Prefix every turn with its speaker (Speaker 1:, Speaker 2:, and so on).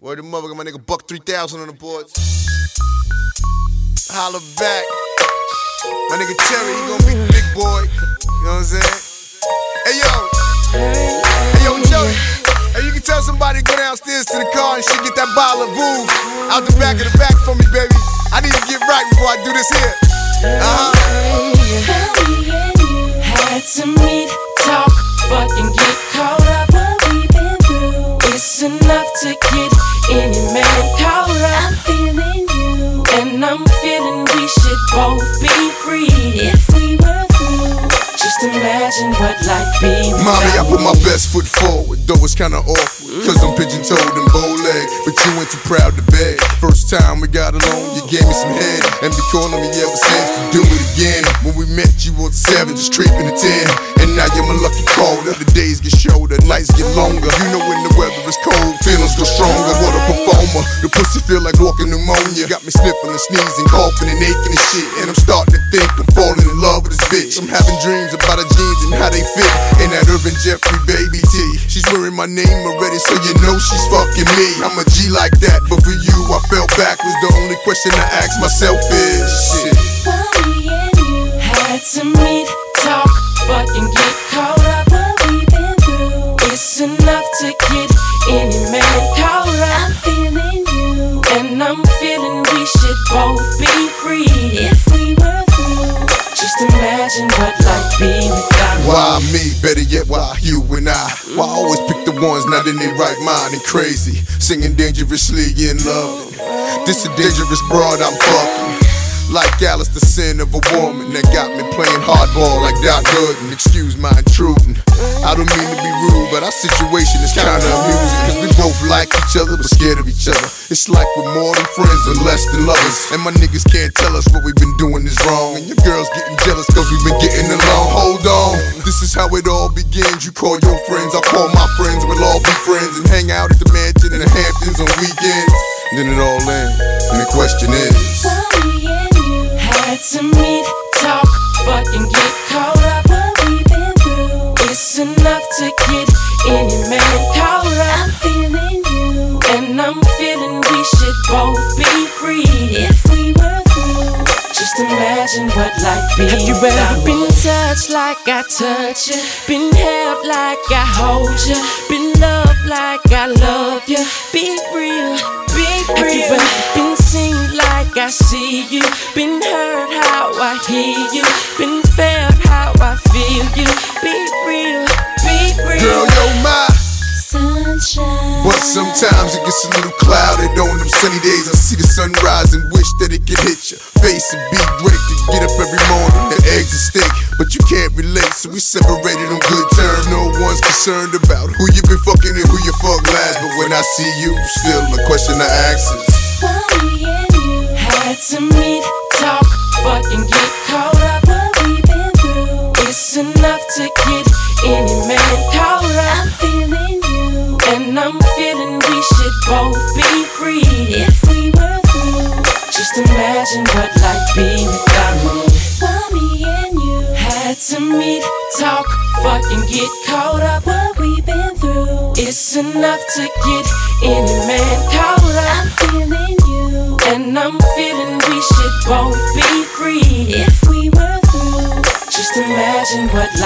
Speaker 1: Word the mother, my nigga Buck 3000 on the boards. Holla back. My nigga Terry, he gon' be the big boy. You know what I'm saying? Hey yo. Hey yo, Joey. Hey, you can tell somebody to go downstairs to the car and shit, get that bottle of Vouv out the back for me, baby. I need to get right before I do this here.
Speaker 2: Me and you had to meet, talk, fucking get caught up. What we been through, it's enough to get any man caught up. I'm feeling you, and I'm feeling we should both be free if we were through. Just imagine what life be.
Speaker 1: Mommy, I put my best foot forward, though it's kinda awkward, cause I'm pigeon-toed and bow-legged, but you ain't too proud to beg. First time we got along, you gave me some head, and been calling me ever since to do it again. When we met, you was 7, just tripping to 10, and now you're my lucky call. The days get shorter, nights get longer. You know when the weather is cold, feelings go stronger. What a performer, the pussy feel like walking pneumonia. Got me sniffling and sneezing, coughing and aching and shit, and I'm starting to think I'm falling in love with this bitch. I'm having dreams about her jeans and how they fit in that Urban Jeffrey baby tee. She's wearing my name already, so you know she's fucking me. I'm a G like that, but for you I fell backwards. The only question I ask myself is shit.
Speaker 2: Me and you had to meet, talk, fucking get caught up. What we been through, it's enough to get any man caught up. I'm feeling you, and I'm feeling we should both be free if we were through. Just imagine what life be without me.
Speaker 1: Why me? Better yet, why you and I? Why I always pick the ones not in their right mind and crazy, singing dangerously in love. This a dangerous broad I'm fucking. Like Alice, the sin of a woman that got me playing hardball like Doc Gooden. Excuse my intruding, I don't mean to be rude, but our situation is kinda amusing, cause we both like each other but scared of each other. It's like we're more than friends and less than lovers, and my niggas can't tell us what we've been doing is wrong, and your girl's getting jealous cause we've been getting along. Hold on, this is how it all begins. You call your friends, I call my friends, we'll all be friends and hang out at the mansion in the Hamptons on weekends. Then it all ends, and the question is,
Speaker 2: me and you had to meet, talk, fucking get caught up. What we been through, it's enough to get any man caught up. I'm feeling you, and I'm feeling we should both be free if we were through. Just imagine what life be. Have you ever been touched like I touch you? Been held like I hold you? Been loved like I love you? Be real, be real. Have you ever been seen like I see you? Been heard how I hear you? Been felt how I feel you? Be real, be real.
Speaker 1: girl, you're my
Speaker 2: sunshine.
Speaker 1: but sometimes it gets a little clouded on them sunny days. I see the sunrise and wish that it could hit your face. It'd be great to get up every morning, the eggs and steak, but you can't relate, so we separated on good terms. No one's concerned about who you been fucking and who you fucked last, but when I see you, still the question I ask is,
Speaker 2: Me and you had to meet, talk, fucking get caught up. What we been through, it's enough to get any man caught up. I'm feeling you, and I'm feeling we should both be free if we were through. Just imagine what life be without me. Me and you had to meet, talk, fucking get caught up. What we been through, it's enough to get any man caught up. I'm feeling you, and I'm feeling we should both be free if we were through. Just imagine what